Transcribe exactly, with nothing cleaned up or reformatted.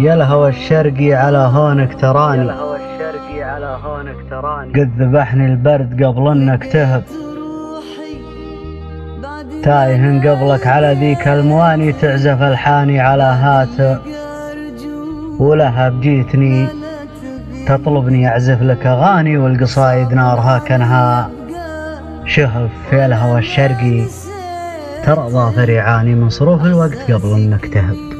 يا الهوى الشرقي على هونك تراني، يا الهوى الشرقي على هونك تراني، قد ذبحني البرد قبل انك تهب، تايه قبلك على ذيك المواني تعزف الحاني على هات ولهب، جيتني تطلبني اعزف لك اغاني والقصايد نارها كانها شهف. يا الهوى الشرقي ترى ظافر يعاني من صروف الوقت قبل انك تهب.